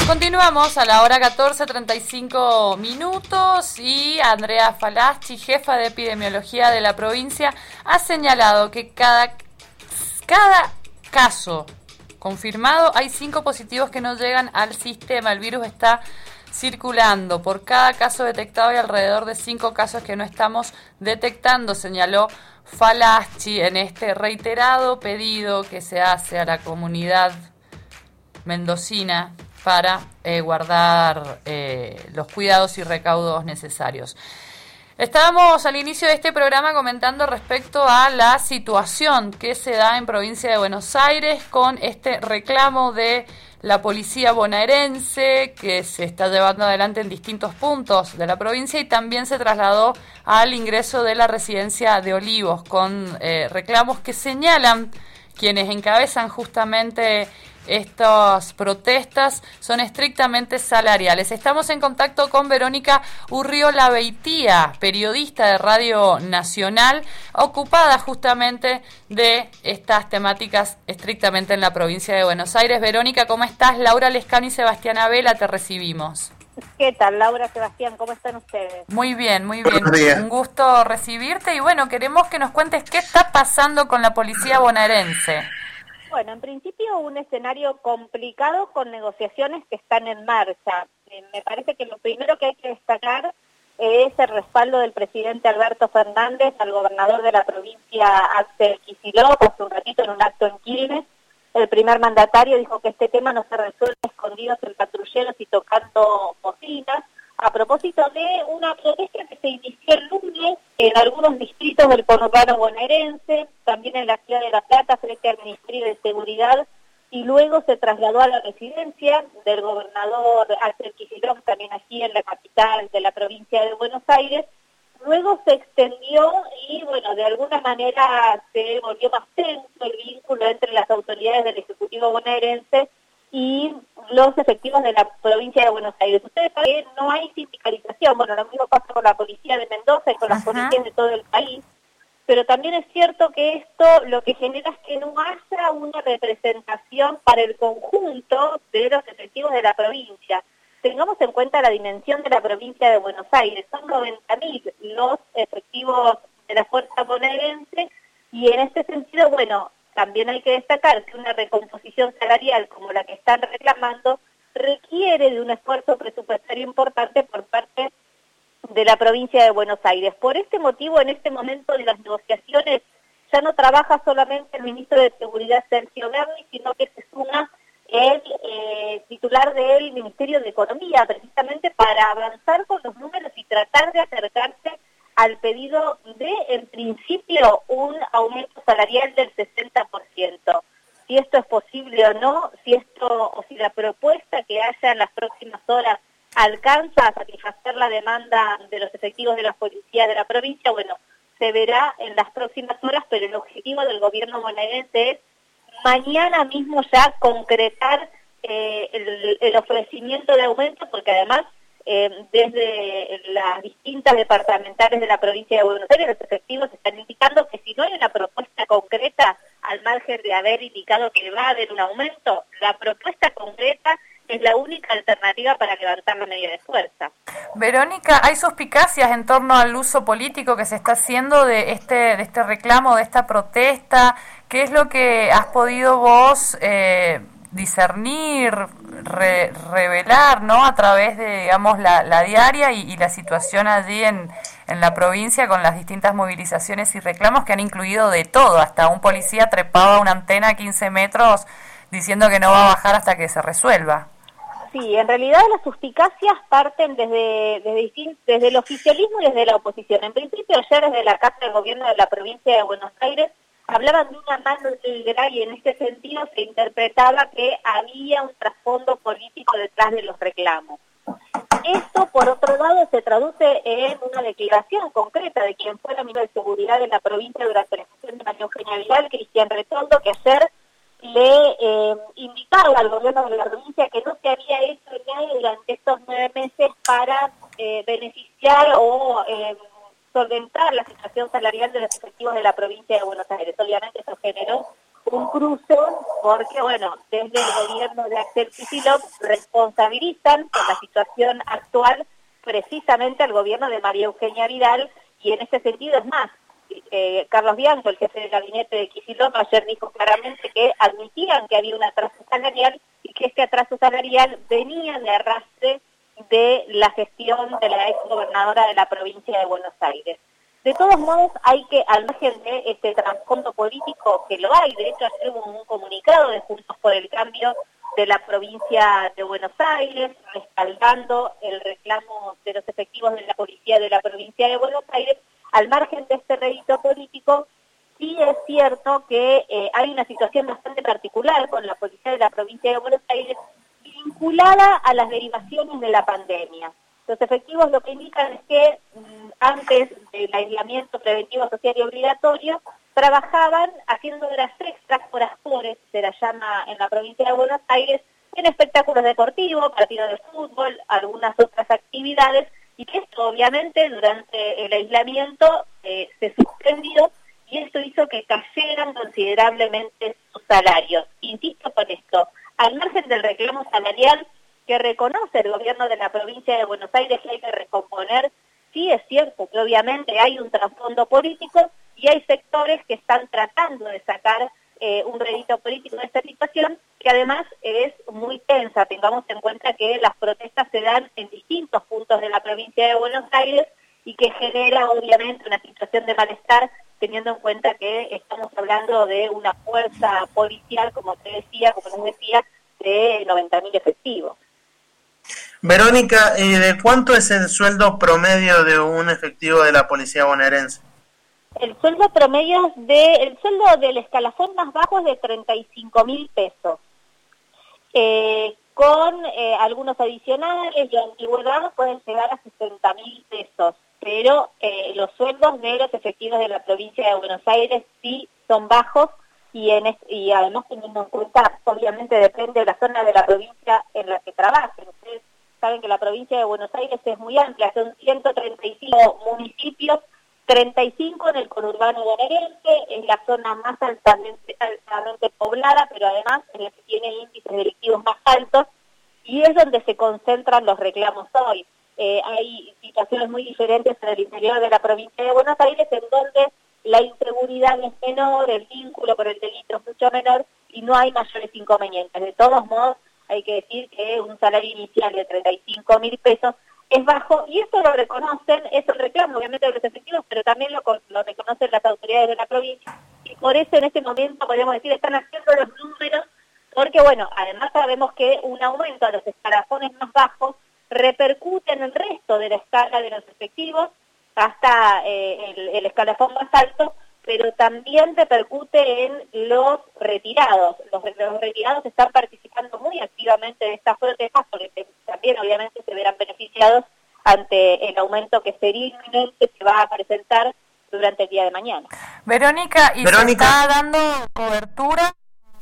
Continuamos a la hora 14:35 y Andrea Falaschi, jefa de epidemiología de la provincia, ha señalado que cada caso confirmado hay 5 positivos que no llegan al sistema. El virus está circulando. Por cada caso detectado hay alrededor de 5 casos que no estamos detectando, señaló Falaschi en este reiterado pedido que se hace a la comunidad mendocina para guardar los cuidados y recaudos necesarios. Estábamos al inicio de este programa comentando respecto a la situación que se da en provincia de Buenos Aires con este reclamo de la policía bonaerense que se está llevando adelante en distintos puntos de la provincia y también se trasladó al ingreso de la residencia de Olivos con reclamos que señalan quienes encabezan justamente estas protestas son estrictamente salariales. Estamos en contacto con Verónica Urriola Beitía, periodista de Radio Nacional, ocupada justamente de estas temáticas estrictamente en la provincia de Buenos Aires. Verónica, ¿cómo estás? Laura Lescano y Sebastián Abela, te recibimos. ¿Qué tal, Laura, Sebastián? ¿Cómo están ustedes? Muy bien, muy bien. Un gusto recibirte y bueno, queremos que nos cuentes qué está pasando con la policía bonaerense. Bueno, en principio un escenario complicado con negociaciones que están en marcha. Me parece que lo primero que hay que destacar es el respaldo del presidente Alberto Fernández al gobernador de la provincia, Axel Kicillof, hace un ratito en un acto en Quilmes. El primer mandatario dijo que este tema no se resuelve escondidos en patrulleros y tocando bocinas, a propósito de una protesta que se inició el lunes en algunos distritos del conurbano bonaerense, también en la ciudad de La Plata frente al Ministerio de Seguridad, y luego se trasladó a la residencia del gobernador Axel Kicillof, también aquí en la capital de la provincia de Buenos Aires. Luego se extendió y, bueno, de alguna manera se volvió más tenso el vínculo entre las autoridades del Ejecutivo bonaerense y los efectivos de la provincia de Buenos Aires. Ustedes saben que no hay sindicalización, bueno, lo mismo pasa con la policía de Mendoza y con las policías de todo el país, pero también es cierto que esto lo que genera es que no haya una representación para el conjunto de los efectivos de la provincia. Tengamos en cuenta la dimensión de la provincia de Buenos Aires, son 90.000 los efectivos de la fuerza bonaerense y en este sentido, bueno, también hay que destacar que una recomposición salarial como la que están reclamando requiere de un esfuerzo presupuestario importante por parte de la provincia de Buenos Aires. Por este motivo, en este momento de las negociaciones, ya no trabaja solamente el ministro de Seguridad, Sergio Berni, sino que se suma el titular del Ministerio de Economía, precisamente para avanzar con los números y tratar de acercarse al pedido de, en principio, un aumento salarial del 60%. Si esto es posible o no, si la propuesta que haya en las próximas horas alcanza a satisfacer la demanda de los efectivos de la policía de la provincia, bueno, se verá en las próximas horas, pero el objetivo del gobierno bonaerense es mañana mismo ya concretar el ofrecimiento de aumento, porque además desde las distintas departamentales de la provincia de Buenos Aires, los efectivos están indicando que si no hay una propuesta concreta, al margen de haber indicado que va a haber un aumento, la propuesta concreta es la única alternativa para levantar la medida de fuerza. Verónica, ¿hay suspicacias en torno al uso político que se está haciendo de este reclamo, de esta protesta? ¿Qué es lo que has podido vos discernir, revelar, ¿no? A través de, digamos, la diaria y la situación allí en la provincia con las distintas movilizaciones y reclamos que han incluido de todo, hasta un policía trepado a una antena a 15 metros diciendo que no va a bajar hasta que se resuelva. Sí, en realidad las suspicacias parten desde el oficialismo y desde la oposición. En principio, ayer desde la Casa de Gobierno de la provincia de Buenos Aires hablaban de una mano negra y en este sentido se interpretaba que había un trasfondo político detrás de los reclamos. Esto, por otro lado, se traduce en una declaración concreta de quien fue la ministra de Seguridad de la provincia durante la gestión de María Eugenia Vidal, Cristian Retondo, que ayer le indicaba al gobierno de la provincia que no se había hecho nada durante estos 9 meses para beneficiar o solventar la situación salarial de los efectivos de la provincia de Buenos Aires. Obviamente eso generó un cruce porque, bueno, desde el gobierno de Axel Kicillof responsabilizan por la situación actual precisamente al gobierno de María Eugenia Vidal, y en ese sentido es más, Carlos Bianco, el jefe del gabinete de Kicillof, ayer dijo claramente que admitían que había un atraso salarial y que este atraso salarial venía de arrastre de la gestión de la ex gobernadora de la provincia de Buenos Aires. De todos modos, hay que, al margen de este trasfondo político, que lo hay, de hecho ayer hubo un comunicado de Juntos por el Cambio de la provincia de Buenos Aires, respaldando el reclamo de los efectivos de la policía de la provincia de Buenos Aires. Al margen de este rédito político, sí es cierto que hay una situación bastante particular con la policía de la provincia de Buenos Aires vinculada a las derivaciones de la pandemia. Los efectivos lo que indican es que antes del aislamiento preventivo social y obligatorio, trabajaban haciendo horas extras, horas pobres, se la llama en la provincia de Buenos Aires, en espectáculos deportivos, partidos de fútbol, algunas otras actividades, y que esto obviamente durante el aislamiento se suspendió, y esto hizo que cayeran considerablemente sus salarios. Insisto con esto, al margen del reclamo salarial que reconoce el gobierno de la provincia de Buenos Aires que hay que recomponer, sí es cierto que obviamente hay un trasfondo político y hay sectores que están tratando de sacar un rédito político de esta situación, que además es muy tensa. Tengamos en cuenta que las protestas se dan en distintos puntos de la provincia de Buenos Aires y que genera obviamente una situación de malestar, teniendo en cuenta que estamos hablando de una fuerza policial, como les decía, de 90.000 efectivos. Verónica, ¿de cuánto es el sueldo promedio de un efectivo de la policía bonaerense? El sueldo promedio el sueldo del escalafón más bajo es de 35.000 pesos. Con algunos adicionales y antigüedad pueden llegar a 60.000 pesos, pero los sueldos de los efectivos de la provincia de Buenos Aires sí son bajos y además teniendo en cuenta, obviamente depende de la zona de la provincia en la que trabajen. Ustedes saben que la provincia de Buenos Aires es muy amplia, son 135 municipios, 35 en el conurbano bonaerense, es la zona más altamente poblada, pero además es la que tiene índices delictivos más altos, y es donde se concentran los reclamos hoy. Hay situaciones muy diferentes en el interior de la provincia de Buenos Aires, en donde la inseguridad es menor, el vínculo por el delito es mucho menor, y no hay mayores inconvenientes. De todos modos, hay que decir que un salario inicial de 35.000 pesos es bajo, y esto lo reconocen, es el reclamo obviamente de los efectivos, pero también lo reconocen las autoridades de la provincia, y por eso en este momento podemos decir están haciendo los números, porque bueno, además sabemos que un aumento a los escalafones más bajos repercute en el resto de la escala de los efectivos, hasta el escalafón más alto, pero también repercute en los retirados. Los retirados están participando muy activamente de estas protestas porque también obviamente se verán beneficiados ante el aumento que seríamente se va a presentar durante el día de mañana. Verónica, ¿y se está dando cobertura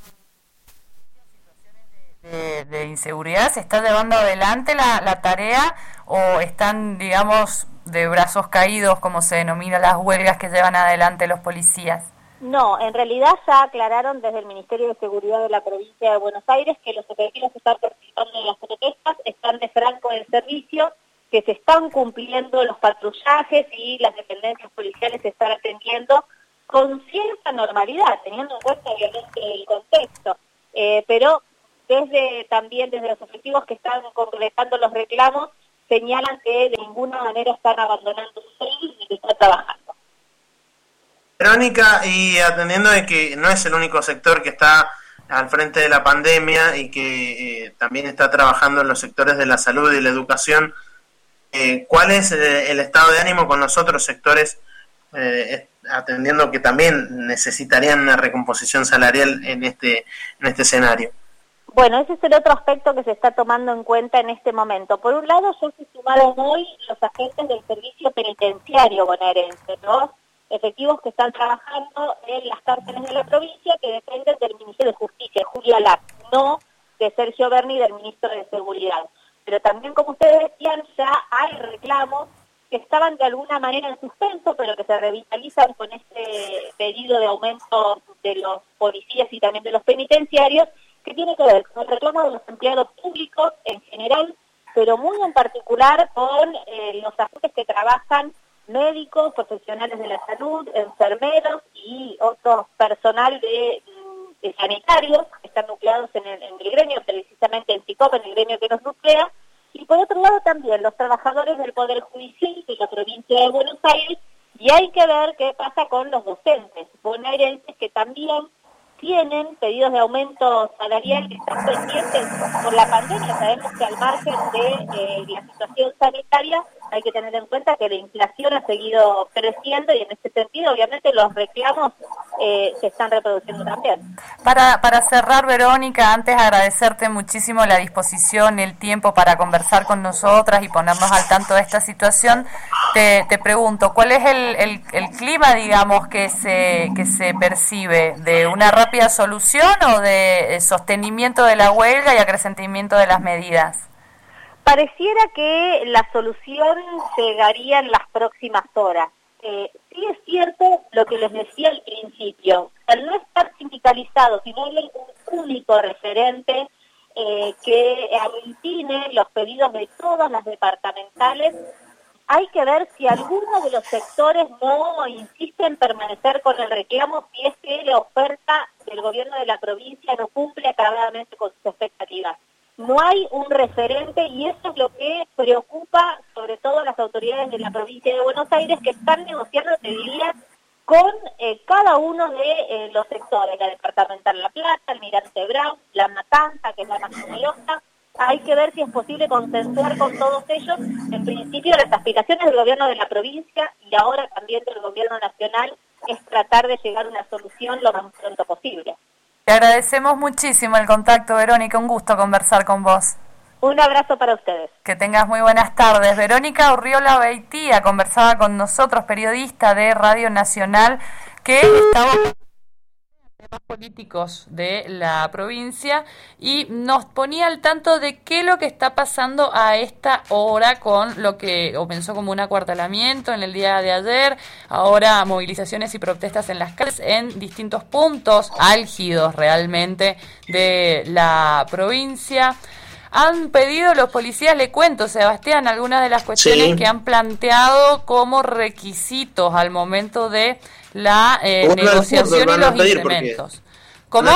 de inseguridad? ¿Se está llevando adelante la tarea o están, digamos, de brazos caídos, como se denomina las huelgas que llevan adelante los policías? No, en realidad ya aclararon desde el Ministerio de Seguridad de la provincia de Buenos Aires que los efectivos que están participando en las protestas están de franco en servicio, que se están cumpliendo los patrullajes y las dependencias policiales se están atendiendo con cierta normalidad, teniendo en cuenta obviamente el contexto, pero también desde los efectivos que están completando los reclamos señalan que de ninguna manera están abandonando sus servicios y que están trabajando. Verónica, y atendiendo de que no es el único sector que está al frente de la pandemia y que también está trabajando en los sectores de la salud y la educación, ¿cuál es el estado de ánimo con los otros sectores, atendiendo que también necesitarían una recomposición salarial en este escenario? Bueno, ese es el otro aspecto que se está tomando en cuenta en este momento. Por un lado, ya se sumaron hoy los agentes del servicio penitenciario bonaerense, los efectivos que están trabajando en las cárceles de la provincia que dependen del Ministerio de Justicia, Julia Lac, no de Sergio Berni, del Ministro de Seguridad. Pero también, como ustedes decían, ya hay reclamos que estaban de alguna manera en suspenso, pero que se revitalizan con este pedido de aumento de los policías y también de los penitenciarios, que tiene que ver con el reclamo de los empleados públicos en general, pero muy en particular con los agentes que trabajan, médicos, profesionales de la salud, enfermeros y otros personal de sanitarios que están nucleados en el gremio, precisamente en SICOP, en el gremio que nos nuclea, y por otro lado también los trabajadores del Poder Judicial de la provincia de Buenos Aires, y hay que ver qué pasa con los docentes bonaerenses que también tienen pedidos de aumento salarial que están pendientes por la pandemia. Sabemos que al margen de la situación sanitaria hay que tener en cuenta que la inflación ha seguido creciendo y en ese sentido obviamente los reclamos se están reproduciendo también. Para cerrar, Verónica, antes agradecerte muchísimo la disposición, el tiempo para conversar con nosotras y ponernos al tanto de esta situación, te pregunto, ¿cuál es el clima, digamos, que se percibe? ¿De una rápida solución o de sostenimiento de la huelga y acrecentamiento de las medidas? Pareciera que la solución llegaría en las próximas horas. Sí es cierto lo que les decía al principio, al no estar sindicalizados y no hay un único referente que aglutine los pedidos de todas las departamentales, hay que ver si alguno de los sectores no insiste en permanecer con el reclamo, si es que la oferta del gobierno de la provincia no cumple acabadamente con sus expectativas. No hay un referente y eso es lo que preocupa sobre todo a las autoridades de la provincia de Buenos Aires, que están negociando, te diría, con cada uno de los sectores, la departamental La Plata, Almirante Brown, La Matanza, que es la más numerosa. Hay que ver si es posible consensuar con todos ellos, en principio, las aspiraciones del gobierno de la provincia y ahora también del gobierno nacional, es tratar de llegar a una solución lo más pronto posible. Te agradecemos muchísimo el contacto, Verónica, un gusto conversar con vos. Un abrazo para ustedes. Que tengas muy buenas tardes. Verónica Urriola Beitía conversaba con nosotros, periodista de Radio Nacional, que estaba temas políticos de la provincia y nos ponía al tanto de qué es lo que está pasando a esta hora con lo que comenzó como un acuartelamiento en el día de ayer, ahora movilizaciones y protestas en las calles en distintos puntos álgidos realmente de la provincia. Han pedido los policías, le cuento, Sebastián, algunas de las cuestiones que han planteado como requisitos al momento de la negociación y los incrementos. ¿Cómo?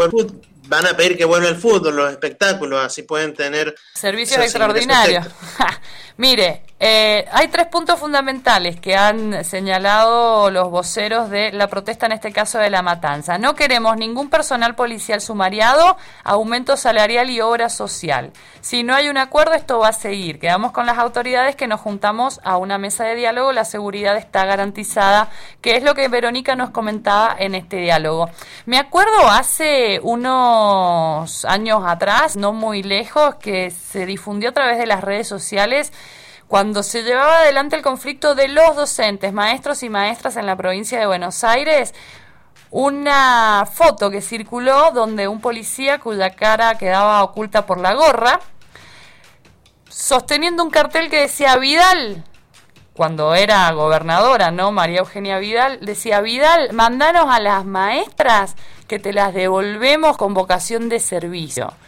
Van a pedir que vuelva el fútbol, los espectáculos, así pueden tener servicios extraordinarios. Mire, hay 3 puntos fundamentales que han señalado los voceros de la protesta, en este caso de La Matanza. No queremos ningún personal policial sumariado, aumento salarial y obra social. Si no hay un acuerdo, esto va a seguir. Quedamos con las autoridades que nos juntamos a una mesa de diálogo, la seguridad está garantizada, que es lo que Verónica nos comentaba en este diálogo. Me acuerdo hace unos años atrás, no muy lejos, que se difundió a través de las redes sociales cuando se llevaba adelante el conflicto de los docentes, maestros y maestras en la provincia de Buenos Aires, una foto que circuló donde un policía cuya cara quedaba oculta por la gorra, sosteniendo un cartel que decía Vidal, cuando era gobernadora, ¿no? María Eugenia Vidal, decía: Vidal, mandanos a las maestras que te las devolvemos con vocación de servicio.